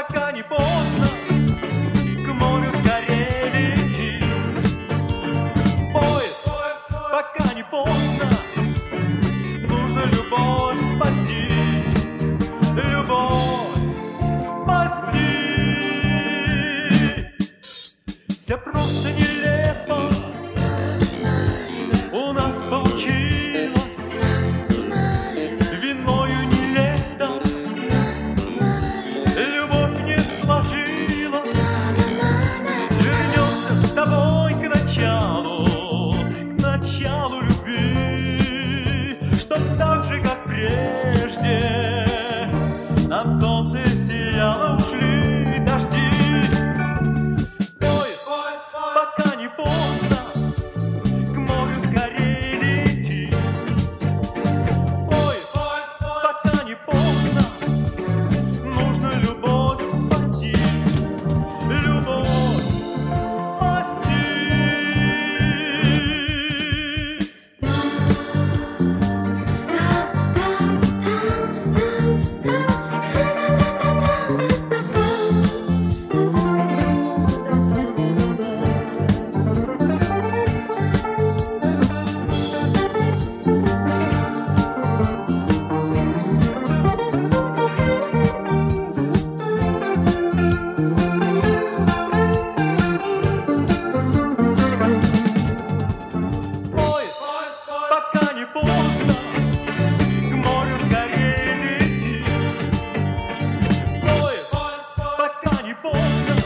пока не поздно, к морю скорее лети. Поезд, пока не поздно, нужно любовь спасти, любовь спасти. Все просто нелепо у нас получилось, виною не лето, любовь не сложилась. Вернемся с тобой к началу любви, что так же, как прежде, над солнцем сияло, ушли дожди. Поезд, пока не поздно, к морю скорее лети. Поезд, пока не поздно, нужно любовь спасти, любовь спасти. Поезд, пока не поздно, к морю скорее лети. Поезд, пока не поздно,